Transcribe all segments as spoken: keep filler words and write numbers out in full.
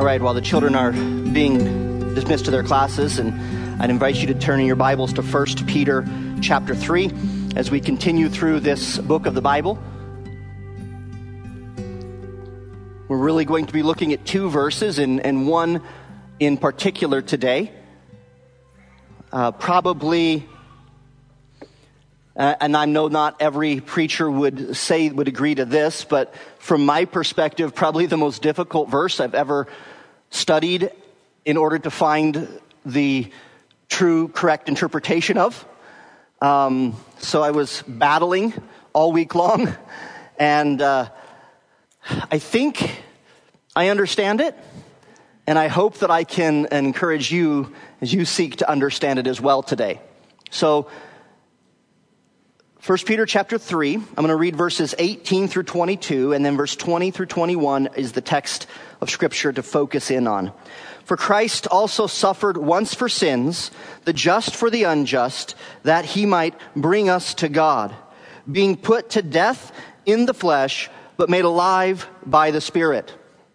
right, while the children are being dismissed to their classes, and I'd invite you to turn in your Bibles to First Peter chapter three as we continue through this book of the Bible. We're really going to be looking at two verses and, and one in particular today. Uh, probably, uh, and I know not every preacher would say, would agree to this, but from my perspective, probably the most difficult verse I've ever studied in order to find the true, correct interpretation of. Um, so I was battling all week long, and uh, I think I understand it, and I hope that I can encourage you as you seek to understand it as well today. So, First Peter chapter three, I'm going to read verses eighteen through twenty-two, and then verse twenty through twenty-one is the text of Scripture to focus in on. For Christ also suffered once for sins, the just for the unjust, that he might bring us to God, being put to death in the flesh, but made alive by the Spirit,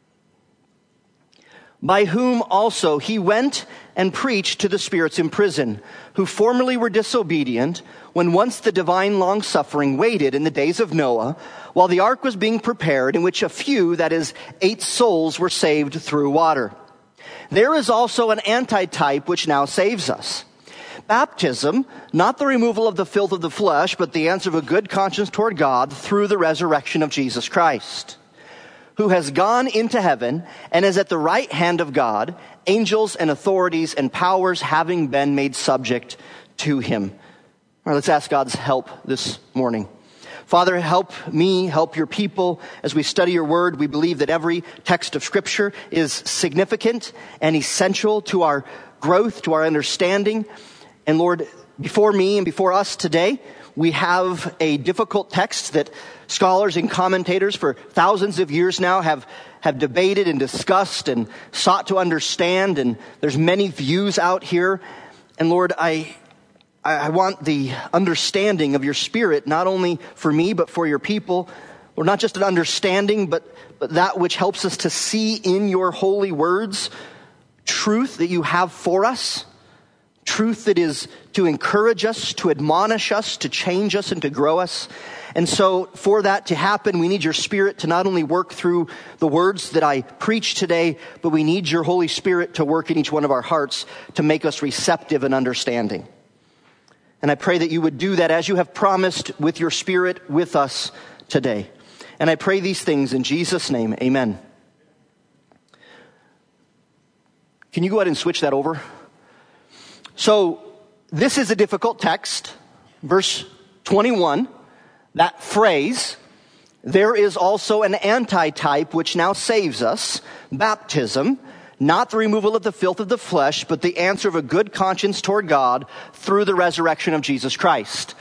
by whom also he went and preached to the spirits in prison, who formerly were disobedient, when once the divine long-suffering waited in the days of Noah, while the ark was being prepared, in which a few, that is, eight souls, were saved through water. There is also an antitype which now saves us. Baptism, not the removal of the filth of the flesh, but the answer of a good conscience toward God through the resurrection of Jesus Christ, who has gone into heaven and is at the right hand of God, angels and authorities and powers having been made subject to him. All right, let's ask God's help this morning. Father, help me, help your people as we study your word. We believe that every text of Scripture is significant and essential to our growth, to our understanding. And Lord, before me and before us today, we have a difficult text that scholars and commentators for thousands of years now have, have debated and discussed and sought to understand. And there's many views out here. And Lord, I, I want the understanding of your Spirit, not only for me, but for your people. Or not just an understanding, but, but that which helps us to see in your holy words truth that you have for us. Truth that is to encourage us, to admonish us, to change us, and to grow us. And so for that to happen, we need your Spirit to not only work through the words that I preach today, but we need your Holy Spirit to work in each one of our hearts to make us receptive and understanding. And I pray that you would do that as you have promised with your Spirit with us today. And I pray these things in Jesus' name, amen. Can you go ahead and switch that over? So this is a difficult text. Verse twenty-one, that phrase, there is also an antitype which now saves us, baptism, not the removal of the filth of the flesh, but the answer of a good conscience toward God through the resurrection of Jesus Christ.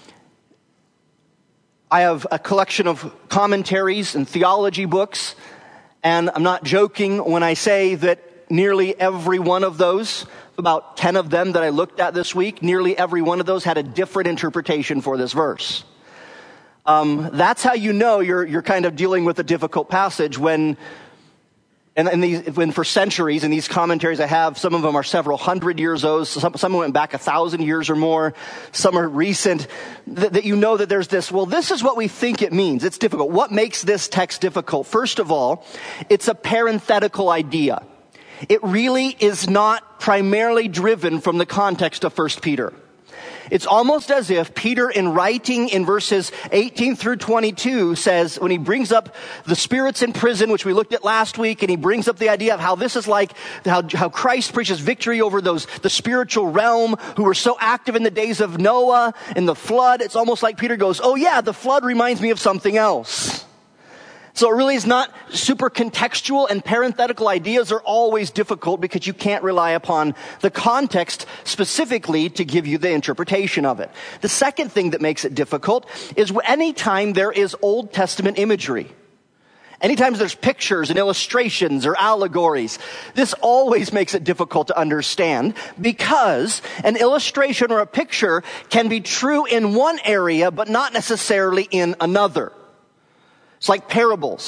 I have a collection of commentaries and theology books, and I'm not joking when I say that nearly every one of those, about ten of them that I looked at this week, nearly every one of those had a different interpretation for this verse. Um, that's how you know you're you're kind of dealing with a difficult passage when, and, and these, when for centuries, and these commentaries I have, some of them are several hundred years old, some, some went back a thousand years or more, some are recent, that, that you know that there's this, well, this is what we think it means. It's difficult. What makes this text difficult? First of all, it's a parenthetical idea. It really is not primarily driven from the context of First Peter. It's almost as if Peter, in writing in verses eighteen through twenty-two, says, when he brings up the spirits in prison, which we looked at last week, and he brings up the idea of how this is like, how, how Christ preaches victory over those, the spiritual realm who were so active in the days of Noah and the flood. It's almost like Peter goes, oh yeah, the flood reminds me of something else. So it really is not super contextual, and parenthetical ideas are always difficult because you can't rely upon the context specifically to give you the interpretation of it. The second thing that makes it difficult is anytime there is Old Testament imagery. Anytime there's pictures and illustrations or allegories, this always makes it difficult to understand because an illustration or a picture can be true in one area but not necessarily in another. It's like parables.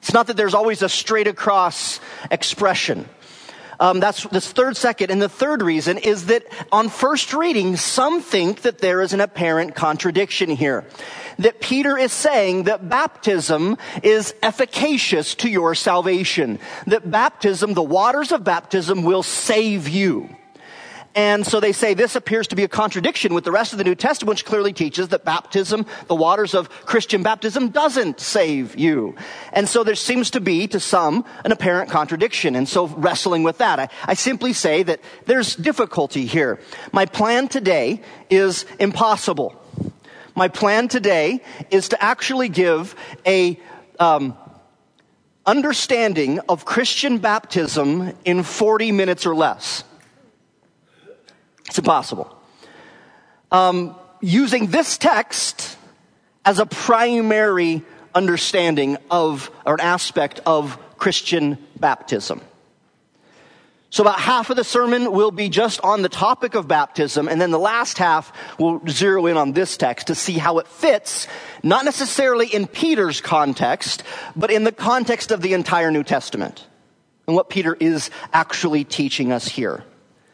It's not that there's always a straight across expression. Um, that's this third second. And the third reason is that on first reading, some think that there is an apparent contradiction here. That Peter is saying that baptism is efficacious to your salvation. That baptism, the waters of baptism, will save you. And so they say this appears to be a contradiction with the rest of the New Testament, which clearly teaches that baptism, the waters of Christian baptism, doesn't save you. And so there seems to be, to some, an apparent contradiction. And so wrestling with that, I, I simply say that there's difficulty here. My plan today is impossible. My plan today is to actually give a um, understanding of Christian baptism in forty minutes or less. It's impossible. Um, using this text as a primary understanding of, or an aspect of Christian baptism. So about half of the sermon will be just on the topic of baptism, and then the last half will zero in on this text to see how it fits, not necessarily in Peter's context, but in the context of the entire New Testament, and what Peter is actually teaching us here.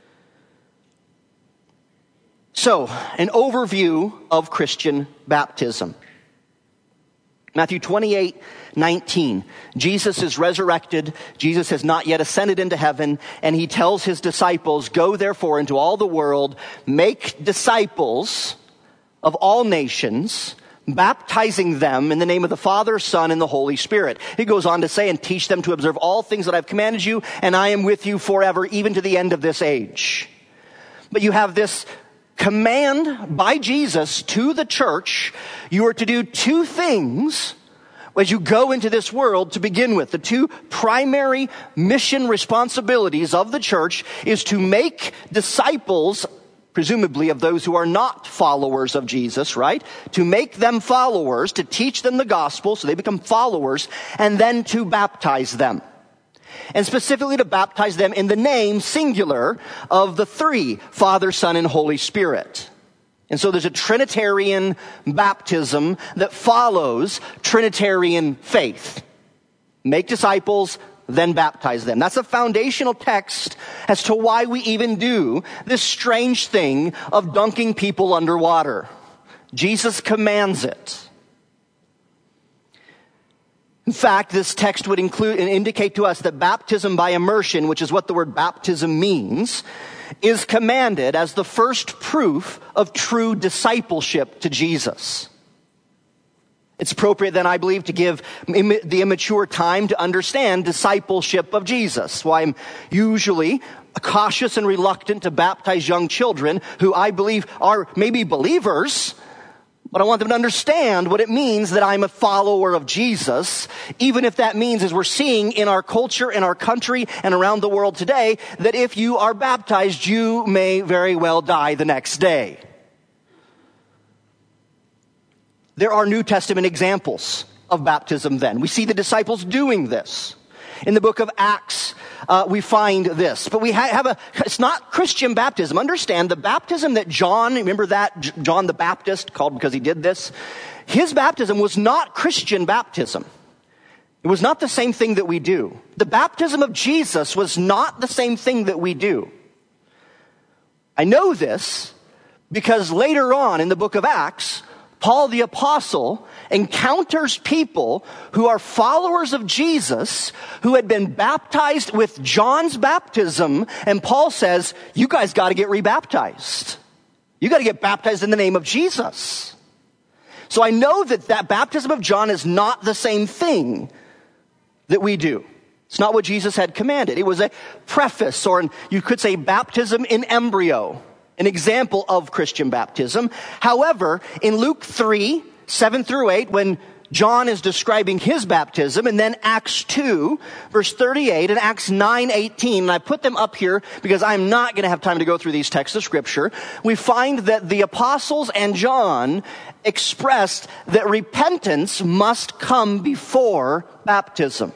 So, an overview of Christian baptism. Matthew twenty-eight nineteen. Jesus is resurrected. Jesus has not yet ascended into heaven. And he tells his disciples, go therefore into all the world, make disciples of all nations, baptizing them in the name of the Father, Son, and the Holy Spirit. He goes on to say, and teach them to observe all things that I've commanded you, and I am with you forever, even to the end of this age. But you have this command by Jesus to the church. You are to do two things as you go into this world to begin with. The two primary mission responsibilities of the church is to make disciples, presumably of those who are not followers of Jesus, right? To make them followers, to teach them the gospel so they become followers, and then to baptize them. And specifically to baptize them in the name, singular, of the three, Father, Son, and Holy Spirit. And so there's a Trinitarian baptism that follows Trinitarian faith. Make disciples, then baptize them. That's a foundational text as to why we even do this strange thing of dunking people underwater. Jesus commands it. In fact, this text would include and indicate to us that baptism by immersion, which is what the word baptism means, is commanded as the first proof of true discipleship to Jesus. It's appropriate then, I believe, to give the immature time to understand discipleship of Jesus. Why I'm usually cautious and reluctant to baptize young children who I believe are maybe believers, but I want them to understand what it means that I'm a follower of Jesus, even if that means, as we're seeing in our culture, in our country, and around the world today, that if you are baptized, you may very well die the next day. There are New Testament examples of baptism then. We see the disciples doing this. In the book of Acts, uh, we find this. But we ha- have a, it's not Christian baptism. Understand, the baptism that John, remember that, J- John the Baptist, called because he did this? His baptism was not Christian baptism. It was not the same thing that we do. The baptism of Jesus was not the same thing that we do. I know this because later on in the book of Acts, Paul the Apostle encounters people who are followers of Jesus who had been baptized with John's baptism, and Paul says, you guys got to get rebaptized. You got to get baptized in the name of Jesus. So I know that that baptism of John is not the same thing that we do. It's not what Jesus had commanded. It was a preface, or an, you could say baptism in embryo. An example of Christian baptism. However, in Luke three, seven through eight, when John is describing his baptism, and then Acts two, verse thirty-eight, and Acts nine eighteen, and I put them up here because I'm not going to have time to go through these texts of Scripture, we find that the apostles and John expressed that repentance must come before baptism.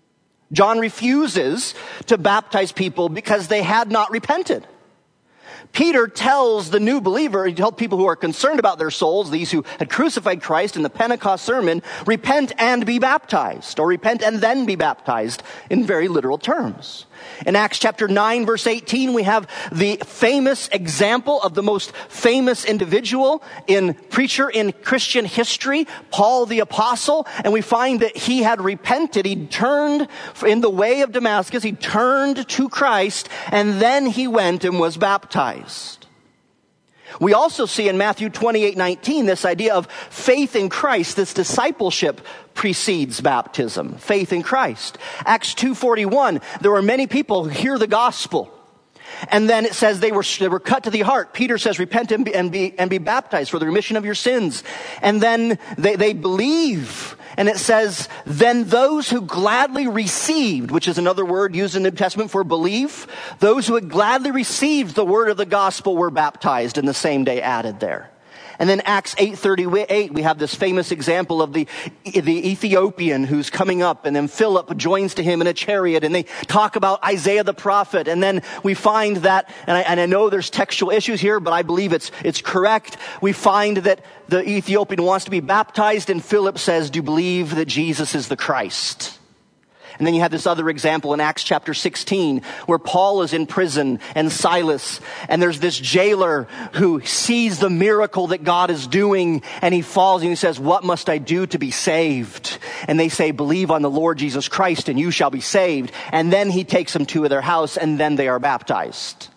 John refuses to baptize people because they had not repented. Peter tells the new believer, he tells people who are concerned about their souls, these who had crucified Christ in the Pentecost sermon, repent and be baptized, or repent and then be baptized in very literal terms. In Acts chapter nine, verse eighteen, we have the famous example of the most famous individual in preacher in Christian history, Paul the Apostle, and we find that he had repented. He turned in the way of Damascus, he turned to Christ, and then he went and was baptized. We also see in Matthew twenty-eight nineteen this idea of faith in Christ, this discipleship precedes baptism, faith in Christ. Acts two forty-one, there were many people who hear the gospel. And then it says they were, they were cut to the heart. Peter says, repent and be, and be, and be baptized for the remission of your sins. And then they, they believe. And it says, then those who gladly received, which is another word used in the New Testament for belief, those who had gladly received the word of the gospel were baptized, and the same day added there. And then Acts eight thirty-eight, we have this famous example of the, the Ethiopian who's coming up, and then Philip joins to him in a chariot, and they talk about Isaiah the prophet. And then we find that, and I, and I know there's textual issues here, but I believe it's, it's correct. We find that the Ethiopian wants to be baptized, and Philip says, do you believe that Jesus is the Christ? And then you have this other example in Acts chapter sixteen where Paul is in prison and Silas, and there's this jailer who sees the miracle that God is doing, and he falls and he says, what must I do to be saved? And they say, believe on the Lord Jesus Christ and you shall be saved. And then he takes them to their house, and then they are baptized.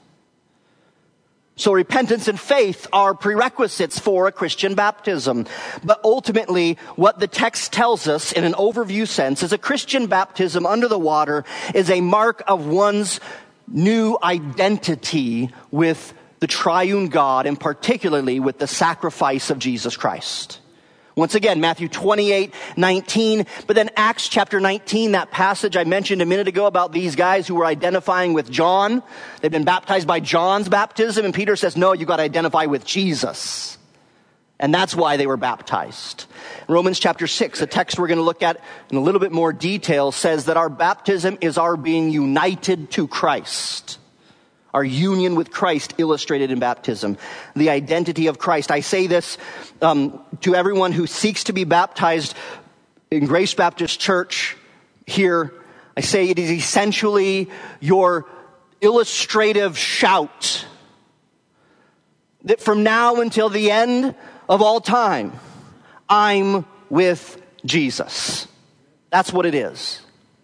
So repentance and faith are prerequisites for a Christian baptism. But ultimately, what the text tells us in an overview sense is a Christian baptism under the water is a mark of one's new identity with the triune God, and particularly with the sacrifice of Jesus Christ. Once again, Matthew twenty-eight nineteen, but then Acts chapter nineteen, that passage I mentioned a minute ago about these guys who were identifying with John. They've been baptized by John's baptism, and Peter says, no, you got to identify with Jesus. And that's why they were baptized. Romans chapter six, a text we're going to look at in a little bit more detail, says that our baptism is our being united to Christ. Our union with Christ illustrated in baptism. The identity of Christ. I say this um, to everyone who seeks to be baptized in Grace Baptist Church here. I say it is essentially your illustrative shout that from now until the end of all time, I'm with Jesus. That's what it is.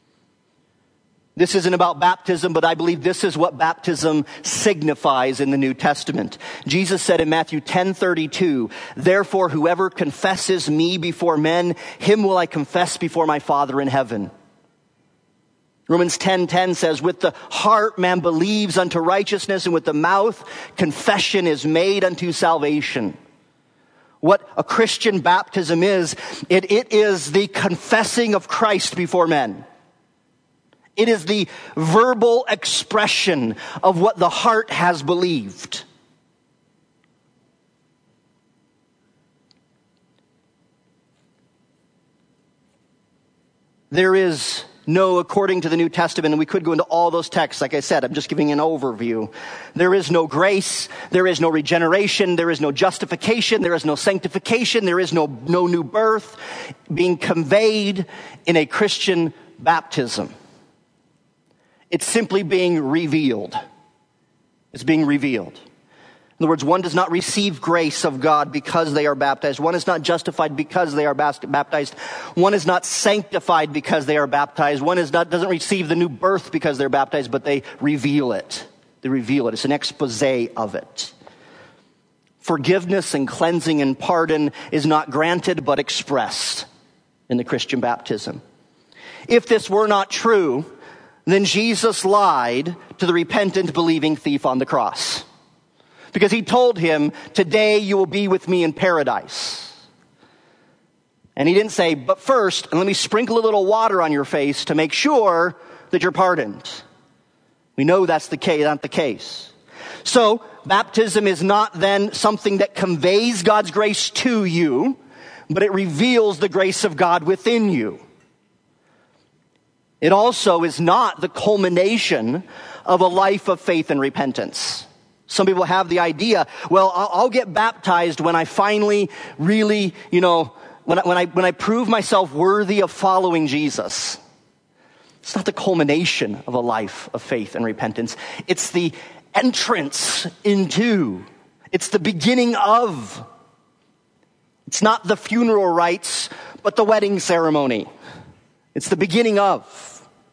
This isn't about baptism, but I believe this is what baptism signifies in the New Testament. Jesus said in Matthew ten thirty-two, therefore whoever confesses me before men, him will I confess before my Father in heaven. Romans ten ten says, with the heart man believes unto righteousness, and with the mouth confession is made unto salvation. What a Christian baptism is, it, it is the confessing of Christ before men. It is the verbal expression of what the heart has believed. There is no, according to the New Testament, and we could go into all those texts, like I said, I'm just giving an overview. There is no grace, there is no regeneration, there is no justification, there is no sanctification, there is no, no new birth being conveyed in a Christian baptism. It's simply being revealed. It's being revealed. In other words, one does not receive grace of God because they are baptized. One is not justified because they are baptized. One is not sanctified because they are baptized. One is not, doesn't receive the new birth because they're baptized, but they reveal it. They reveal it. It's an expose of it. Forgiveness and cleansing and pardon is not granted but expressed in the Christian baptism. If this were not true, then Jesus lied to the repentant, believing thief on the cross. Because he told him, today you will be with me in paradise. And he didn't say, but first, and let me sprinkle a little water on your face to make sure that you're pardoned. We know that's the case, not the case. So, baptism is not then something that conveys God's grace to you, but it reveals the grace of God within you. It also is not the culmination of a life of faith and repentance. Some people have the idea, well, I'll, I'll get baptized when I finally really, you know, when I, when I, when I prove myself worthy of following Jesus. It's not the culmination of a life of faith and repentance. It's the entrance into. It's the beginning of. It's not the funeral rites, but the wedding ceremony. It's the beginning of.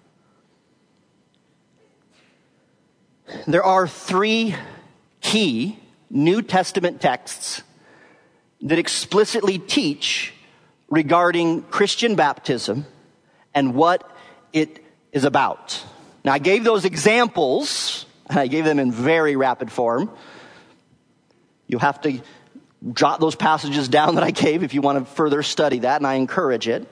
There are three key New Testament texts that explicitly teach regarding Christian baptism and what it is about. Now, I gave those examples, and I gave them in very rapid form. You'll have to jot those passages down that I gave if you want to further study that, and I encourage it.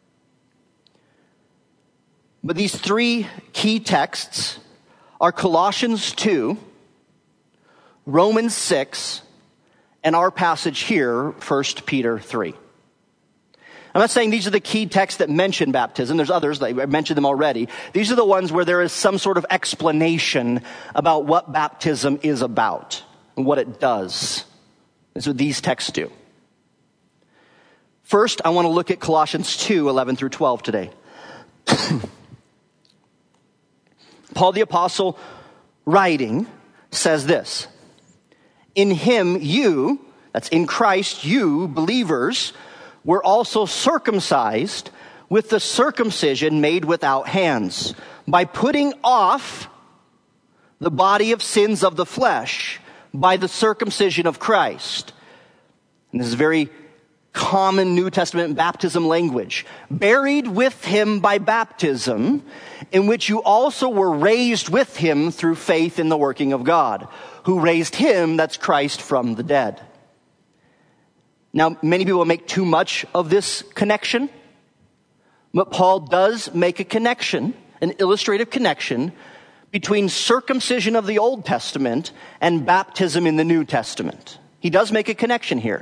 But these three key texts are Colossians two, Romans six, and our passage here, First Peter three. I'm not saying these are the key texts that mention baptism. There's others, I mentioned them already. These are the ones where there is some sort of explanation about what baptism is about and what it does. That's what these texts do. First, I want to look at Colossians two, eleven through twelve today. Paul the Apostle, writing, says this: in him you, that's in Christ, you, believers, were also circumcised with the circumcision made without hands, by putting off the body of sins of the flesh by the circumcision of Christ. And this is very common New Testament baptism language. Buried with him by baptism, in which you also were raised with him through faith in the working of God, who raised him, that's Christ, from the dead. Now, many people make too much of this connection, but Paul does make a connection, an illustrative connection, between circumcision of the Old Testament and baptism in the New Testament. He does make a connection here.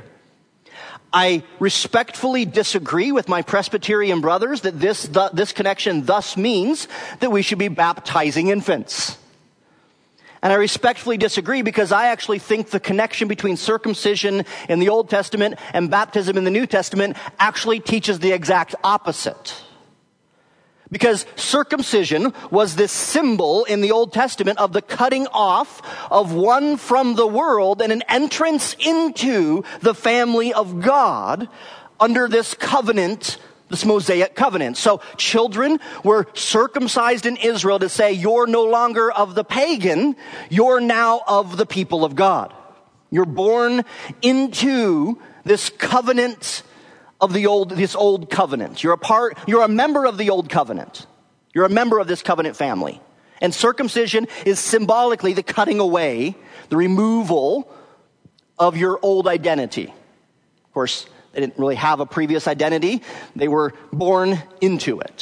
I respectfully disagree with my Presbyterian brothers that this, the, this connection thus means that we should be baptizing infants. And I respectfully disagree because I actually think the connection between circumcision in the Old Testament and baptism in the New Testament actually teaches the exact opposite. Because circumcision was this symbol in the Old Testament of the cutting off of one from the world and an entrance into the family of God under this covenant, this Mosaic covenant. So children were circumcised in Israel to say, you're no longer of the pagan, you're now of the people of God. You're born into this covenant of the old, this old covenant. You're a part, you're a member of the old covenant. You're a member of this covenant family. And circumcision is symbolically the cutting away, the removal of your old identity. Of course, they didn't really have a previous identity. They were born into it.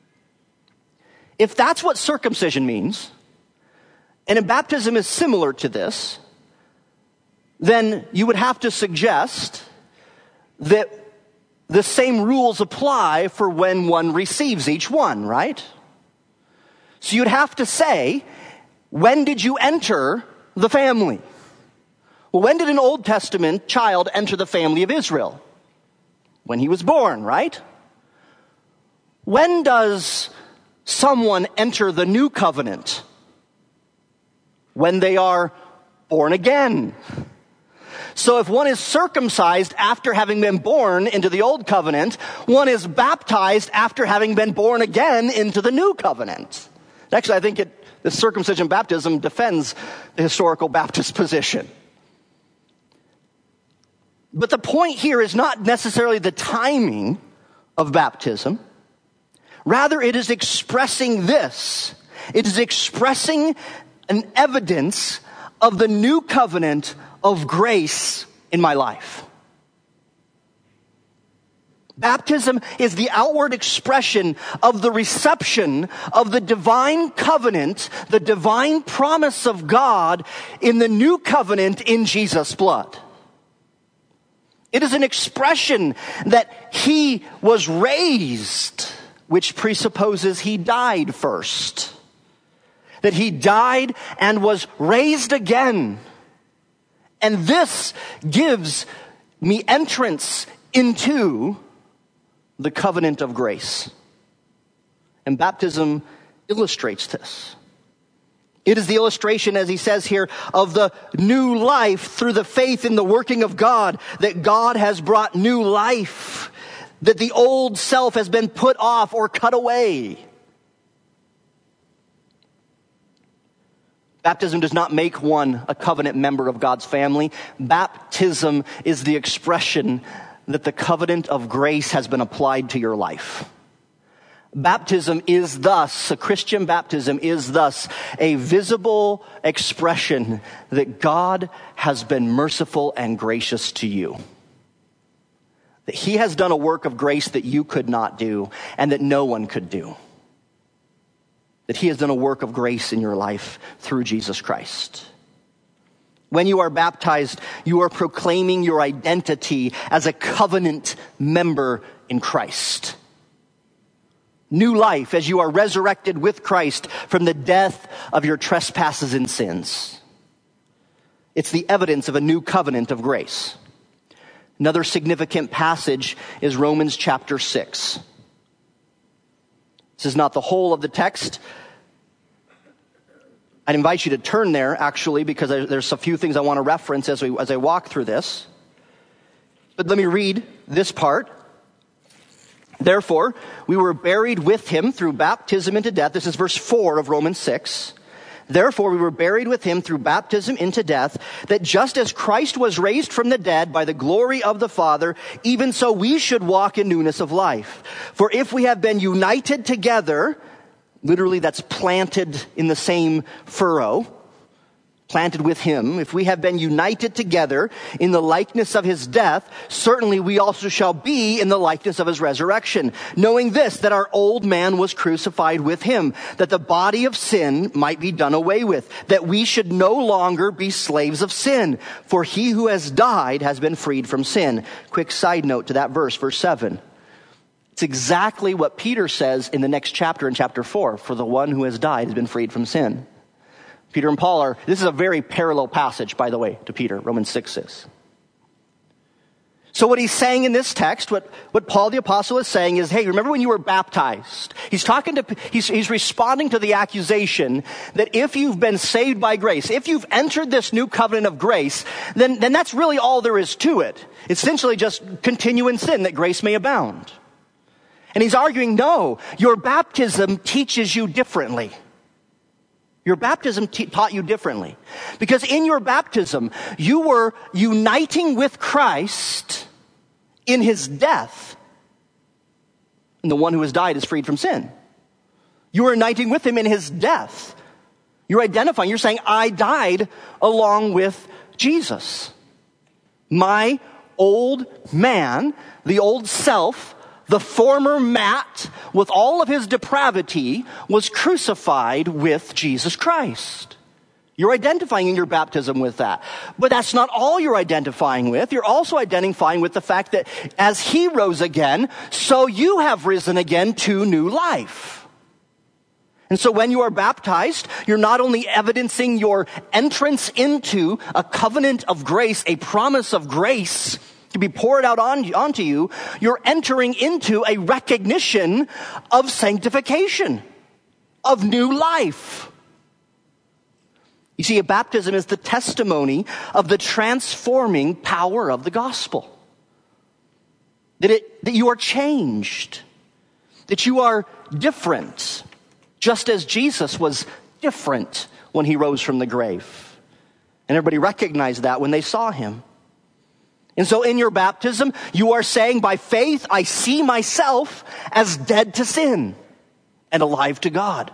If that's what circumcision means, and if baptism is similar to this, then you would have to suggest that the same rules apply for when one receives each one, right? So you'd have to say, when did you enter the family? Well, when did an Old Testament child enter the family of Israel? When he was born, right? When does someone enter the new covenant? When they are born again. So if one is circumcised after having been born into the old covenant, one is baptized after having been born again into the new covenant. Actually, I think it, the circumcision baptism defends the historical Baptist position. But the point here is not necessarily the timing of baptism. Rather, it is expressing this. It is expressing an evidence of the new covenant of grace in my life. Baptism is the outward expression of the reception of the divine covenant, the divine promise of God in the new covenant in Jesus' blood. It is an expression that he was raised, which presupposes he died first. that he died and was raised again. And this gives me entrance into the covenant of grace. And baptism illustrates this. It is the illustration, as he says here, of the new life through the faith in the working of God, that God has brought new life, that the old self has been put off or cut away. Baptism does not make one a covenant member of God's family. Baptism is the expression that the covenant of grace has been applied to your life. Baptism is thus, a Christian baptism is thus a visible expression that God has been merciful and gracious to you. That he has done a work of grace that you could not do and that no one could do. That he has done a work of grace in your life through Jesus Christ. When you are baptized, you are proclaiming your identity as a covenant member in Christ. New life as you are resurrected with Christ from the death of your trespasses and sins. It's the evidence of a new covenant of grace. Another significant passage is Romans chapter six. This is not the whole of the text. I'd invite you to turn there, actually, because there's a few things I want to reference as we as I walk through this. But let me read this part. Therefore, we were buried with him through baptism into death. This is verse four of Romans six. Therefore, we were buried with him through baptism into death, that just as Christ was raised from the dead by the glory of the Father, even so we should walk in newness of life. For if we have been united together, literally that's planted in the same furrow, planted with him, if we have been united together in the likeness of his death, certainly we also shall be in the likeness of his resurrection, knowing this, that our old man was crucified with him, that the body of sin might be done away with, that we should no longer be slaves of sin, for he who has died has been freed from sin. Quick side note to that verse, verse seven. It's exactly what Peter says in the next chapter, in chapter four, for the one who has died has been freed from sin. Peter and Paul are, this is a very parallel passage, by the way, to Peter, Romans six is. So what he's saying in this text, what, what Paul the Apostle is saying is, hey, remember when you were baptized? He's talking to, he's, he's responding to the accusation that if you've been saved by grace, if you've entered this new covenant of grace, then, then that's really all there is to it. It's essentially just continue in sin that grace may abound. And he's arguing, no, your baptism teaches you differently. Your baptism t- taught you differently. Because in your baptism, you were uniting with Christ in his death. And the one who has died is freed from sin. You were uniting with him in his death. You're identifying, you're saying, I died along with Jesus. My old man, the old self, the former Matt, with all of his depravity, was crucified with Jesus Christ. You're identifying in your baptism with that. But that's not all you're identifying with. You're also identifying with the fact that as he rose again, so you have risen again to new life. And so when you are baptized, you're not only evidencing your entrance into a covenant of grace, a promise of grace to be poured out on, onto you, you're entering into a recognition of sanctification, of new life. You see, a baptism is the testimony of the transforming power of the gospel. That it, that you are changed, that you are different, just as Jesus was different when he rose from the grave. And everybody recognized that when they saw him. And so in your baptism, you are saying, by faith, I see myself as dead to sin and alive to God.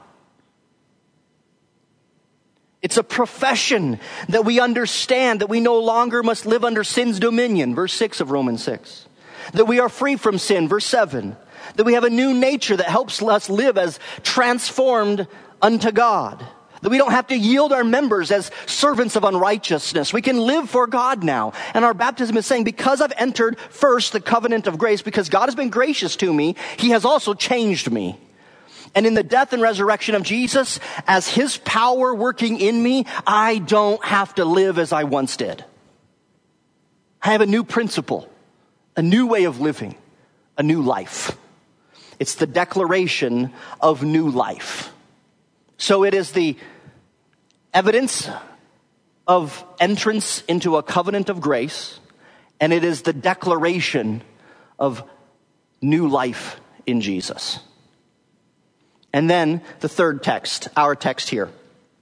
It's a profession that we understand that we no longer must live under sin's dominion, verse six of Romans six. That we are free from sin, verse seven. That we have a new nature that helps us live as transformed unto God. That we don't have to yield our members as servants of unrighteousness. We can live for God now. And our baptism is saying, because I've entered first the covenant of grace, because God has been gracious to me, he has also changed me. And in the death and resurrection of Jesus, as his power working in me, I don't have to live as I once did. I have a new principle, a new way of living, a new life. It's the declaration of new life. So it is the evidence of entrance into a covenant of grace, and it is the declaration of new life in Jesus. And then the third text, our text here.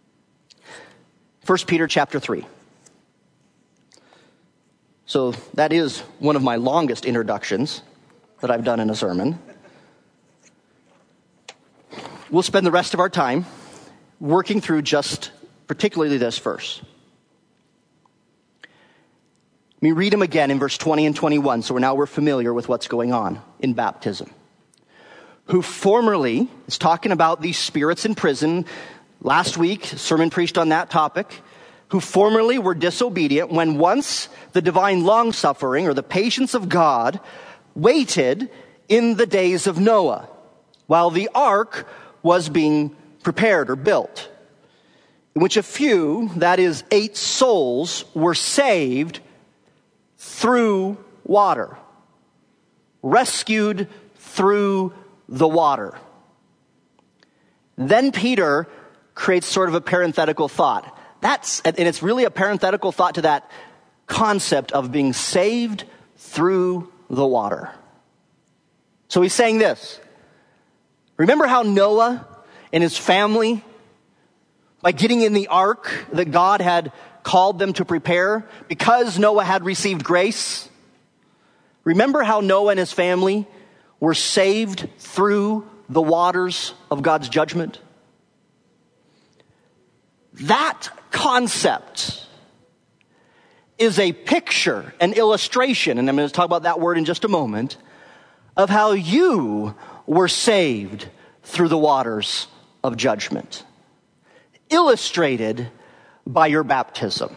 First Peter chapter three. So that is one of my longest introductions that I've done in a sermon. We'll spend the rest of our time working through just particularly this verse. Let me read them again in verse twenty and twenty-one, so now we're familiar with what's going on in baptism. Who formerly, it's talking about these spirits in prison. Last week, sermon preached on that topic. Who formerly were disobedient when once the divine long-suffering or the patience of God waited in the days of Noah, while the ark was being prepared or built, in which a few, that is eight souls, were saved through water, rescued through the water. Then Peter creates sort of a parenthetical thought. That's, and it's really a parenthetical thought to that concept of being saved through the water. So he's saying this. Remember how Noah and his family, by getting in the ark that God had called them to prepare, because Noah had received grace? Remember how Noah and his family were saved through the waters of God's judgment? That concept is a picture, an illustration, and I'm going to talk about that word in just a moment, of how you were saved through the waters of judgment. Illustrated by your baptism.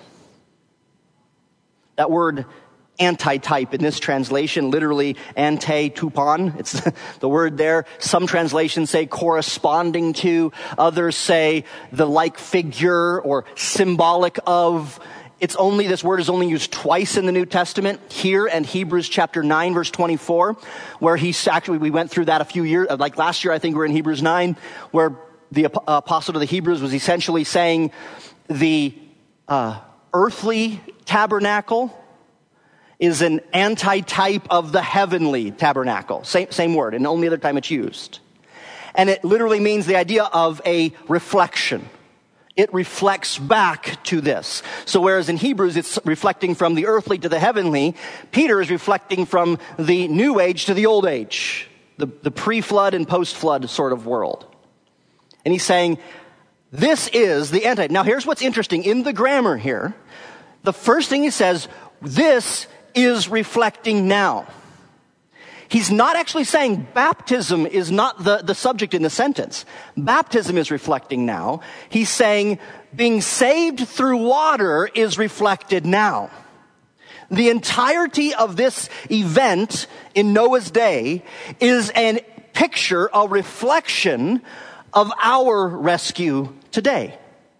That word antitype in this translation, literally anti-tupon. It's the word there. Some translations say corresponding to. Others say the like figure or symbolic of. It's only, this word is only used twice in the New Testament. Here and Hebrews chapter nine, verse twenty-four, where he's actually, we went through that a few years, like last year I think we were in Hebrews nine, where the apostle to the Hebrews was essentially saying the uh, earthly tabernacle is an antitype of the heavenly tabernacle. Same, same word, and the only other time it's used. And it literally means the idea of a reflection. It reflects back to this. So whereas in Hebrews it's reflecting from the earthly to the heavenly, Peter is reflecting from the new age to the old age, the, the pre-flood and post-flood sort of world. And he's saying, this is the antitype. Now here's what's interesting. In the grammar here, the first thing he says, this is reflecting now. He's not actually saying baptism is not the, the subject in the sentence. Baptism is reflecting now. He's saying being saved through water is reflected now. The entirety of this event in Noah's day is a picture, a reflection of our rescue today.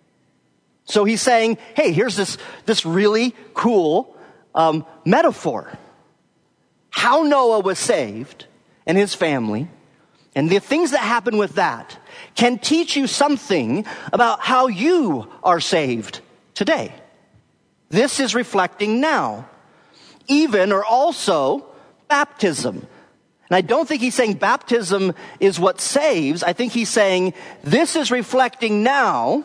So he's saying, hey, here's this, this really cool um, metaphor. How Noah was saved and his family, and the things that happen with that, can teach you something about how you are saved today. This is reflecting now. Even or also baptism. And I don't think he's saying baptism is what saves. I think he's saying this is reflecting now,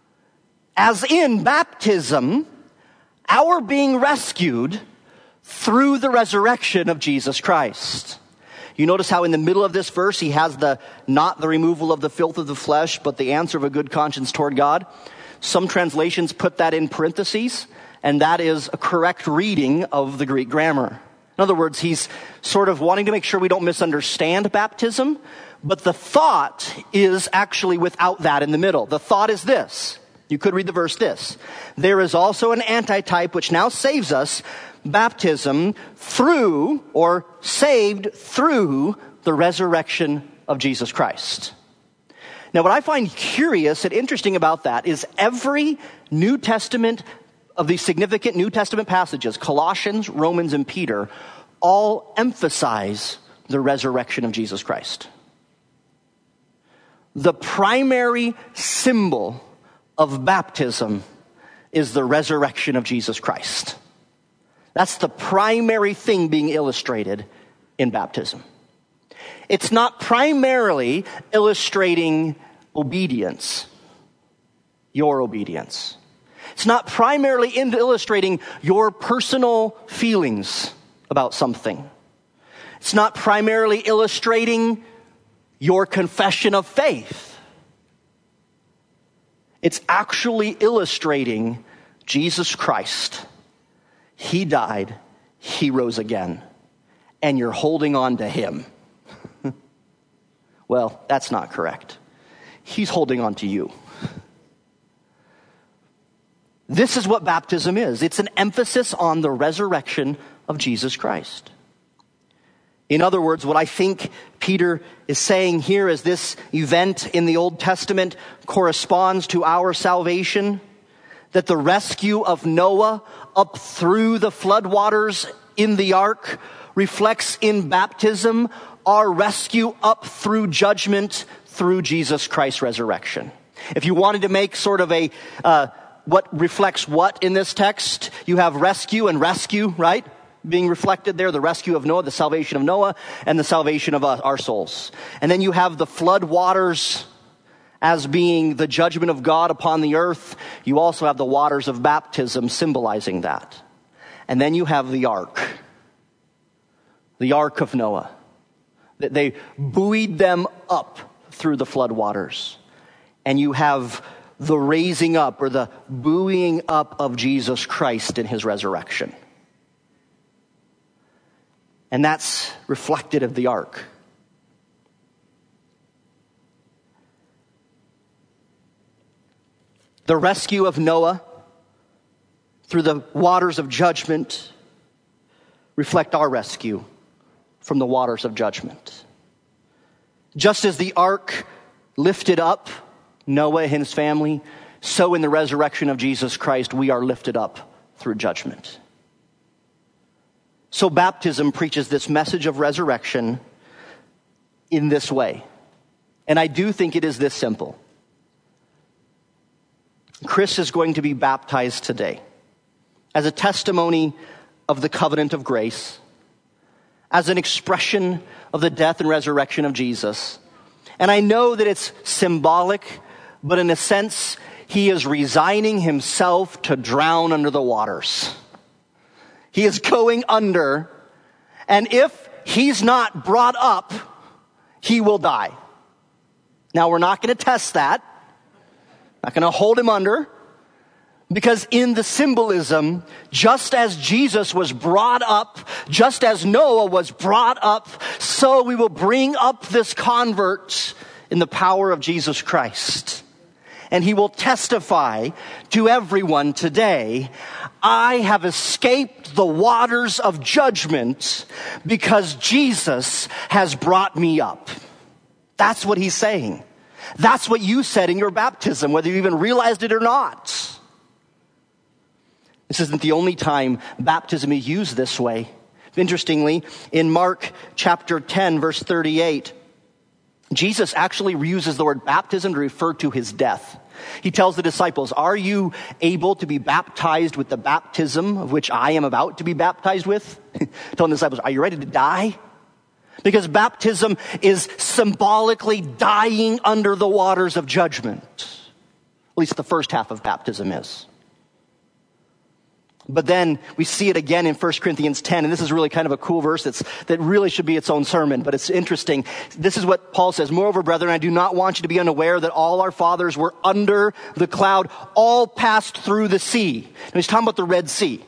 as in baptism, our being rescued through the resurrection of Jesus Christ. You notice how in the middle of this verse he has the not the removal of the filth of the flesh, but the answer of a good conscience toward God. Some translations put that in parentheses, and that is a correct reading of the Greek grammar. In other words, he's sort of wanting to make sure we don't misunderstand baptism, but the thought is actually without that in the middle. The thought is this. You could read the verse this. There is also an antitype which now saves us, baptism, through or saved through the resurrection of Jesus Christ. Now, what I find curious and interesting about that is every New Testament of these significant New Testament passages, Colossians, Romans, and Peter, all emphasize the resurrection of Jesus Christ. The primary symbol of baptism is the resurrection of Jesus Christ. That's the primary thing being illustrated in baptism. It's not primarily illustrating obedience, your obedience. It's not primarily illustrating your personal feelings about something. It's not primarily illustrating your confession of faith. It's actually illustrating Jesus Christ. He died, he rose again, and you're holding on to him. Well, that's not correct. He's holding on to you. This is what baptism is. It's an emphasis on the resurrection of Jesus Christ. In other words, what I think Peter is saying here is this event in the Old Testament corresponds to our salvation, that the rescue of Noah up through the floodwaters in the ark reflects in baptism our rescue up through judgment through Jesus Christ's resurrection. If you wanted to make sort of a, uh, what reflects what in this text, you have rescue and rescue, right? Being reflected there, the rescue of Noah, the salvation of Noah, and the salvation of us, our souls. And then you have the flood waters as being the judgment of God upon the earth. You also have the waters of baptism symbolizing that. And then you have the ark, the ark of Noah. They buoyed them up through the flood waters. And you have the raising up or the buoying up of Jesus Christ in his resurrection. And that's reflected of the ark. The rescue of Noah through the waters of judgment reflect our rescue from the waters of judgment. Just as the ark lifted up Noah and his family, so in the resurrection of Jesus Christ, we are lifted up through judgment. So baptism preaches this message of resurrection in this way. And I do think it is this simple. Chris is going to be baptized today as a testimony of the covenant of grace, as an expression of the death and resurrection of Jesus. And I know that it's symbolic, but in a sense, he is resigning himself to drown under the waters. He is going under, and if he's not brought up, he will die. Now, we're not going to test that. Not going to hold him under, because in the symbolism, just as Jesus was brought up, just as Noah was brought up, so we will bring up this convert in the power of Jesus Christ. And he will testify to everyone today, I have escaped the waters of judgment because Jesus has brought me up. That's what he's saying. That's what you said in your baptism, whether you even realized it or not. This isn't the only time baptism is used this way. Interestingly, in Mark chapter ten, verse thirty-eight, Jesus actually uses the word baptism to refer to his death. He tells the disciples, are you able to be baptized with the baptism of which I am about to be baptized with? Telling the disciples, are you ready to die? Because baptism is symbolically dying under the waters of judgment. At least the first half of baptism is. But then we see it again in First Corinthians ten, and this is really kind of a cool verse that's, that really should be its own sermon, but it's interesting. This is what Paul says, moreover, brethren, I do not want you to be unaware that all our fathers were under the cloud, all passed through the sea. And he's talking about the Red Sea.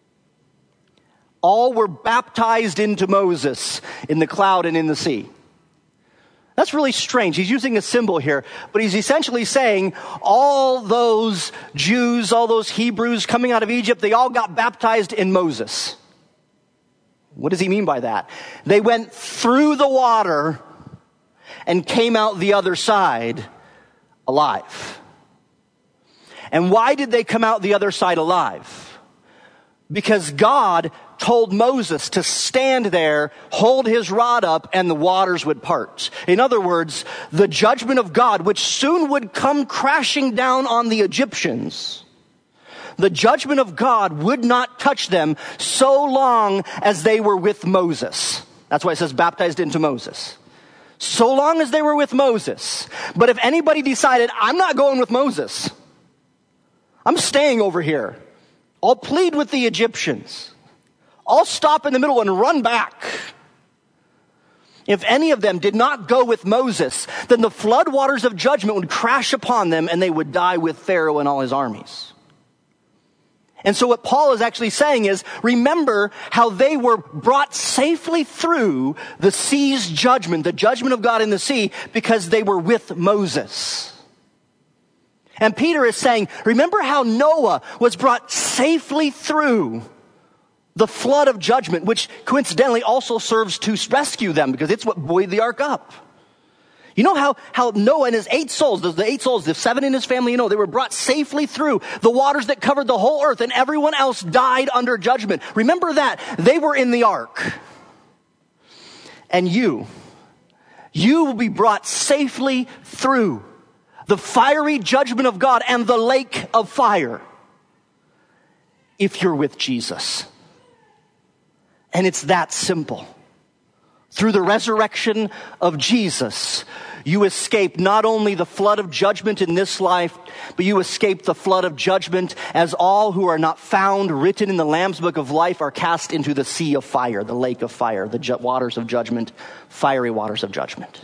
All were baptized into Moses in the cloud and in the sea. That's really strange. He's using a symbol here, but he's essentially saying all those Jews, all those Hebrews coming out of Egypt, they all got baptized in Moses. What does he mean by that? They went through the water and came out the other side alive. And why did they come out the other side alive? Because God told Moses to stand there, hold his rod up, and the waters would part. In other words, the judgment of God, which soon would come crashing down on the Egyptians, the judgment of God would not touch them so long as they were with Moses. That's why it says baptized into Moses. So long as they were with Moses. But if anybody decided, I'm not going with Moses, I'm staying over here, I'll plead with the Egyptians, I'll stop in the middle and run back. If any of them did not go with Moses, then the flood waters of judgment would crash upon them and they would die with Pharaoh and all his armies. And so what Paul is actually saying is, remember how they were brought safely through the sea's judgment, the judgment of God in the sea, because they were with Moses. And Peter is saying, remember how Noah was brought safely through the flood of judgment, which coincidentally also serves to rescue them because it's what buoyed the ark up. You know how, how Noah and his eight souls, the, the eight souls, the seven in his family, you know, they were brought safely through the waters that covered the whole earth and everyone else died under judgment. Remember that. They were in the ark. And you, you will be brought safely through the fiery judgment of God and the lake of fire if you're with Jesus. And it's that simple. Through the resurrection of Jesus, you escape not only the flood of judgment in this life, but you escape the flood of judgment as all who are not found written in the Lamb's book of life are cast into the sea of fire, the lake of fire, the ju- waters of judgment, fiery waters of judgment.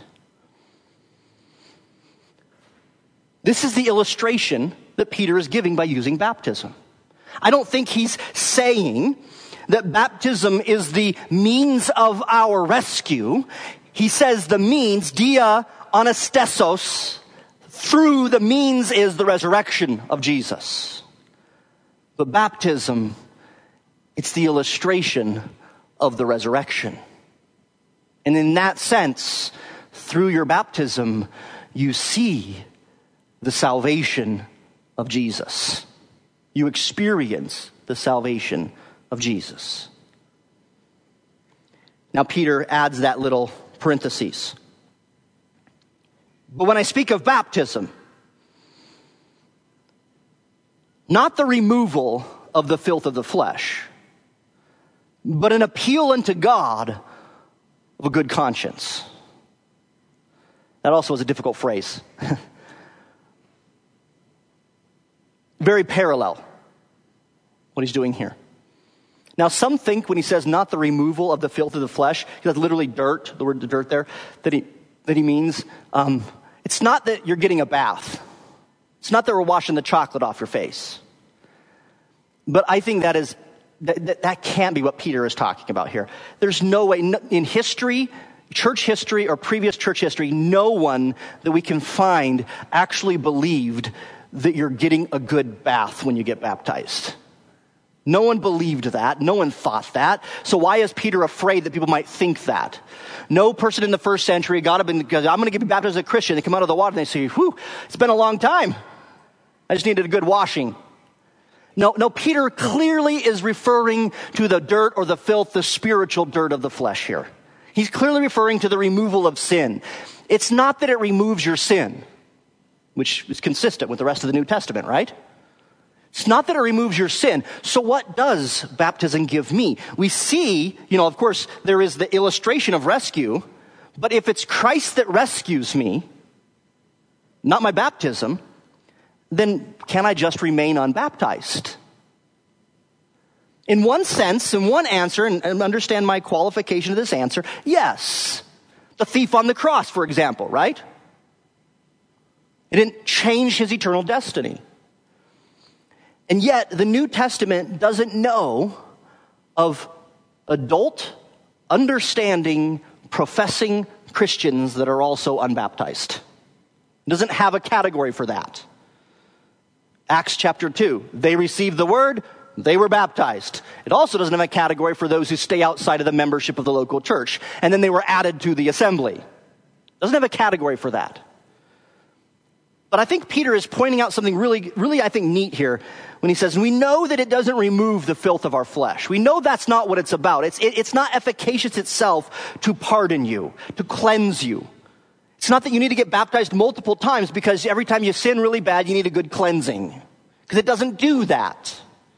This is the illustration that Peter is giving by using baptism. I don't think he's saying that baptism is the means of our rescue. He says the means, dia anastesos, through the means is the resurrection of Jesus. But baptism, it's the illustration of the resurrection. And in that sense, through your baptism, you see the salvation of Jesus. You experience the salvation of Jesus. Now Peter adds that little parenthesis. But when I speak of baptism, not the removal of the filth of the flesh, but an appeal unto God of a good conscience. That also is a difficult phrase. Very parallel what he's doing here. Now, some think when he says not the removal of the filth of the flesh, that's literally dirt, the word dirt there, that he that he means, um, it's not that you're getting a bath. It's not that we're washing the chocolate off your face. But I think that is that, that, that can't be what Peter is talking about here. There's no way, no, in history, church history or previous church history, no one that we can find actually believed that you're getting a good bath when you get baptized. No one believed that. No one thought that. So why is Peter afraid that people might think that? No person in the first century got up and goes, I'm going to get baptized as a Christian. They come out of the water and they say, whew, it's been a long time. I just needed a good washing. No, no, Peter clearly is referring to the dirt or the filth, the spiritual dirt of the flesh here. He's clearly referring to the removal of sin. It's not that it removes your sin, which is consistent with the rest of the New Testament, right? It's not that it removes your sin. So what does baptism give me? We see, you know, of course, there is the illustration of rescue, but if it's Christ that rescues me, not my baptism, then can I just remain unbaptized? In one sense, in one answer, and understand my qualification of this answer, yes. The thief on the cross, for example, right? It didn't change his eternal destiny. And yet, the New Testament doesn't know of adult, understanding, professing Christians that are also unbaptized. It doesn't have a category for that. Acts chapter two, they received the word, they were baptized. It also doesn't have a category for those who stay outside of the membership of the local church, and then they were added to the assembly. It doesn't have a category for that. But I think Peter is pointing out something really, really, I think, neat here when he says, we know that it doesn't remove the filth of our flesh. We know that's not what it's about. It's, it, it's not efficacious itself to pardon you, to cleanse you. It's not that you need to get baptized multiple times because every time you sin really bad, you need a good cleansing. Because it doesn't do that.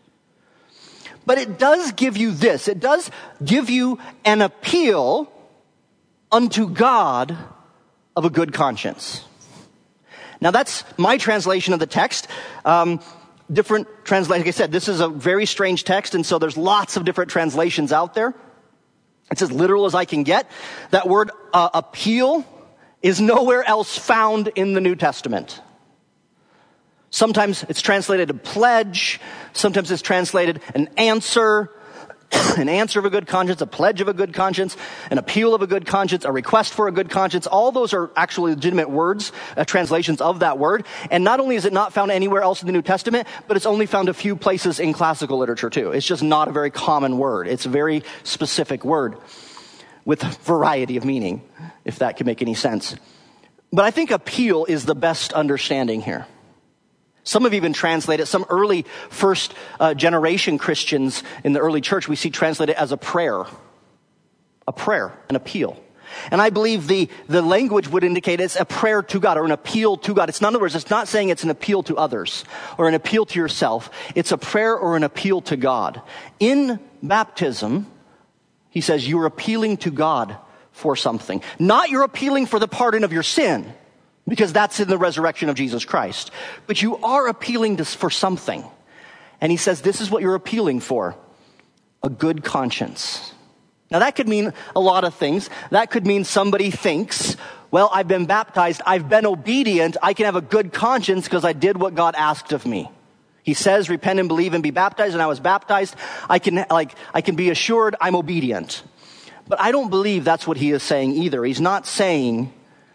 But it does give you this. It does give you an appeal unto God of a good conscience. Now that's my translation of the text. Um, different translation. Like I said, this is a very strange text, and so there's lots of different translations out there. It's as literal as I can get. That word uh, appeal is nowhere else found in the New Testament. Sometimes it's translated a pledge. Sometimes it's translated an answer, an answer of a good conscience, a pledge of a good conscience, an appeal of a good conscience, a request for a good conscience. All those are actually legitimate words, uh, translations of that word. And not only is it not found anywhere else in the New Testament, but it's only found a few places in classical literature too. It's just not a very common word. It's a very specific word with a variety of meaning, if that can make any sense. But I think appeal is the best understanding here. Some have even translated, some early first uh, generation Christians in the early church, we see translated as a prayer. A prayer, an appeal. And I believe the, the language would indicate it's a prayer to God or an appeal to God. It's not, in other words, it's not saying it's an appeal to others or an appeal to yourself. It's a prayer or an appeal to God. In baptism, he says you're appealing to God for something. Not you're appealing for the pardon of your sin, because that's in the resurrection of Jesus Christ. But you are appealing to, for something. And he says this is what you're appealing for. A good conscience. Now that could mean a lot of things. That could mean somebody thinks, well, I've been baptized, I've been obedient, I can have a good conscience because I did what God asked of me. He says, repent and believe and be baptized, and I was baptized. I can, like, I can be assured I'm obedient. But I don't believe that's what he is saying either. He's not saying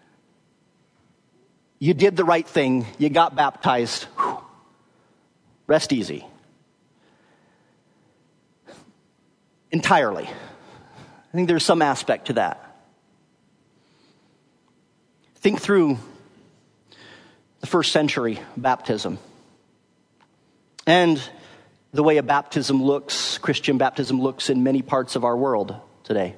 you did the right thing, you got baptized, whew, rest easy. Entirely. I think there's some aspect to that. Think through the first century baptism and the way a baptism looks, Christian baptism looks in many parts of our world today.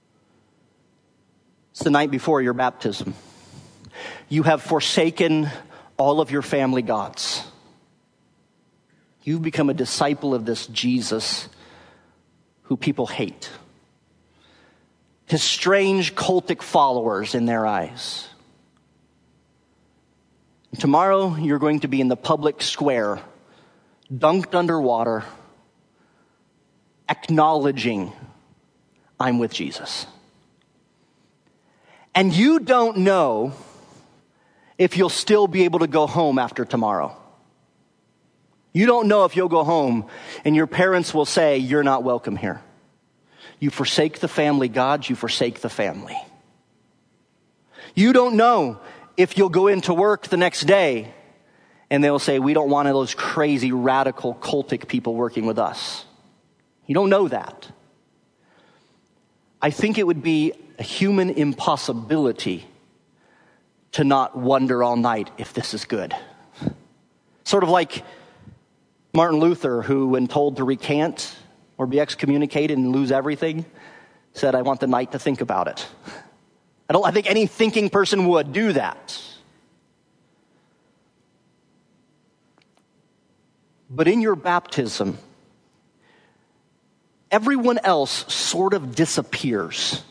It's the night before your baptism. You have forsaken all of your family gods. You've become a disciple of this Jesus who people hate. His strange cultic followers in their eyes. And tomorrow you're going to be in the public square, dunked underwater, acknowledging I'm with Jesus. And you don't know if you'll still be able to go home after tomorrow. You don't know if you'll go home and your parents will say, you're not welcome here. You forsake the family gods, you forsake the family. You don't know if you'll go into work the next day and they'll say, we don't want those crazy, radical, cultic people working with us. You don't know that. I think it would be a human impossibility to not wonder all night if this is good. Sort of like Martin Luther, who when told to recant or be excommunicated and lose everything, said, I want the night to think about it. I don't I think any thinking person would do that. But in your baptism, everyone else sort of disappears.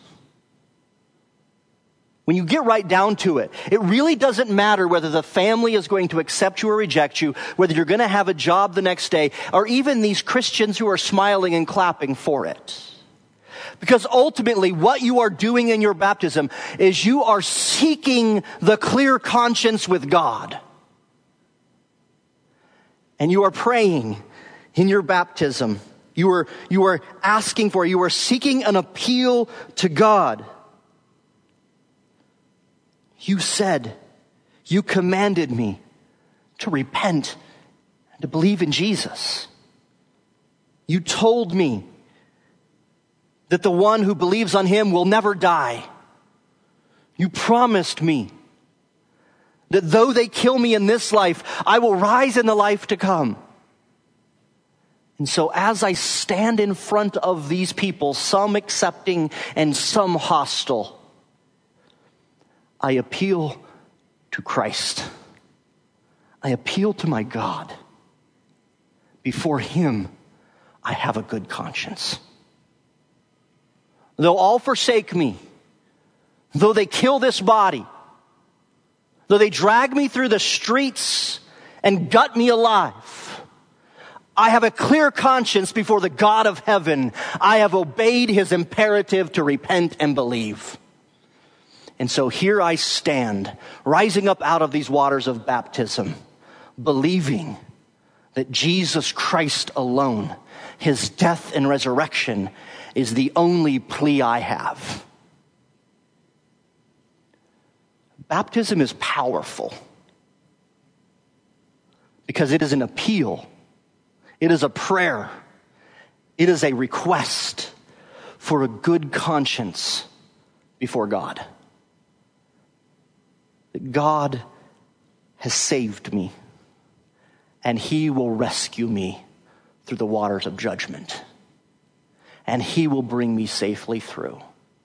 When you get right down to it, it really doesn't matter whether the family is going to accept you or reject you, whether you're going to have a job the next day, or even these Christians who are smiling and clapping for it. Because ultimately, what you are doing in your baptism is you are seeking the clear conscience with God. And you are praying in your baptism. You are, you are asking for, you are seeking an appeal to God. You said, you commanded me to repent and to believe in Jesus. You told me that the one who believes on him will never die. You promised me That though they kill me in this life, I will rise in the life to come. And so as I stand in front of these people, some accepting and some hostile, I appeal to Christ. I appeal to my God. Before him, I have a good conscience. Though all forsake me, though they kill this body, though they drag me through the streets and gut me alive, I have a clear conscience before the God of heaven. I have obeyed his imperative to repent and believe. And so here I stand, rising up out of these waters of baptism, believing that Jesus Christ alone, his death and resurrection, is the only plea I have. Baptism is powerful because it is an appeal. It is a prayer. It is a request for a good conscience before God. That God has saved me, and he will rescue me through the waters of judgment, and he will bring me safely through.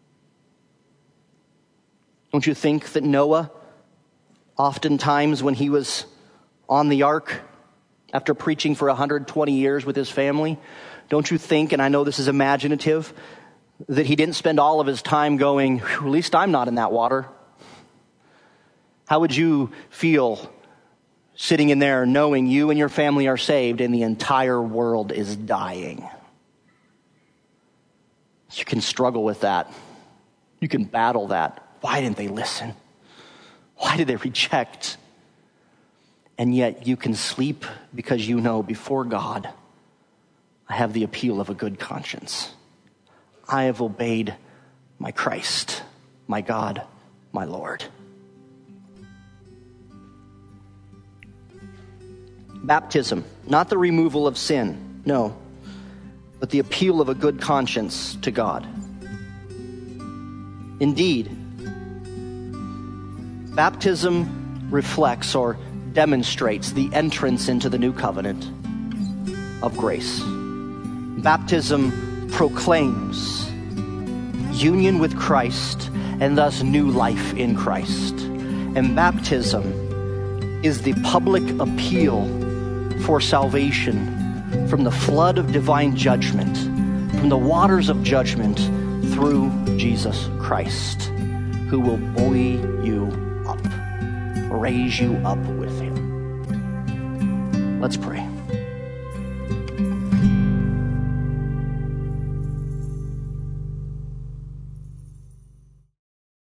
Don't you think that Noah, oftentimes when he was on the ark, after preaching for one hundred twenty years with his family, don't you think, and I know this is imaginative, that he didn't spend all of his time going, at least I'm not in that water? How would you feel sitting in there knowing you and your family are saved and the entire world is dying? You can struggle with that. You can battle that. Why didn't they listen? Why did they reject? And yet you can sleep because you know before God, I have the appeal of a good conscience. I have obeyed my Christ, my God, my Lord. Baptism, not the removal of sin, no, but the appeal of a good conscience to God. Indeed, baptism reflects or demonstrates the entrance into the new covenant of grace. Baptism proclaims union with Christ and thus new life in Christ. And baptism is the public appeal for salvation from the flood of divine judgment, from the waters of judgment through Jesus Christ, who will buoy you up, raise you up with him. Let's pray.